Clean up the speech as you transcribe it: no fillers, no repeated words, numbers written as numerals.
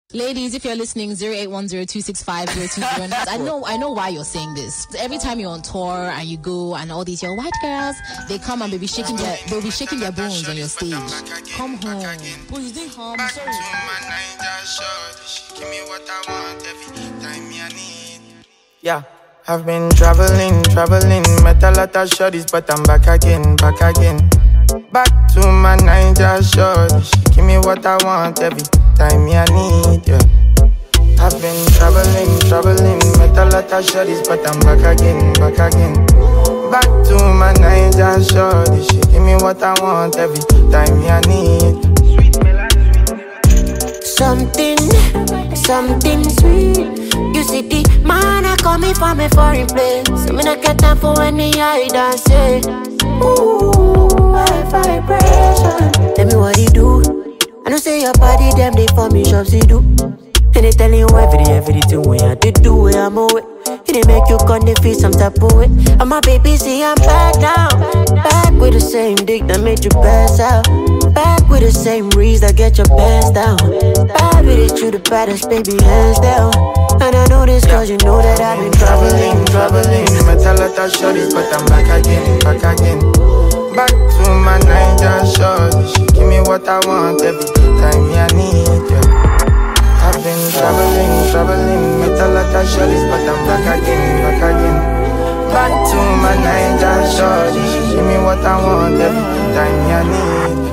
Ladies, if you're listening, 0810265020. I know why you're saying this. Every time you're on tour and you go and all these your white girls, they come and they'll be shaking their bones on your stage. Come home. Oh, you think home? Sorry. Give me what I want every time I need. Yeah, I've been traveling, met a lot of shorties, but I'm back again. Back to my Niger shorty. She give me what I want every time I need, yeah. I've been traveling, met a lot of shorties, but I'm back again. Back to my Niger shorty. She give me what I want every time I need. Something sweet. You see the man I call me from a foreign place. So me not get time for any I dance. Ooh, high vibration. Tell me what you do. I know say your body, them they for me shops you do. And they telling you everything when I did do it, I'm away. It they make you come they feel some type of way. And my baby see I'm back now. Back with the same dick that made you pass out. Back with the same reason that get your pants down. Back with it, you the baddest, baby, hands down. And I know this cause you know that I've been traveling. Met a lot of shorties, but I'm back again. Back to my Niger shorty. She give me what I want every time I need, yeah. I've been traveling, met a lot of shorties, but I'm back again. Back to my Niger shorty. She give me what I want every time I need.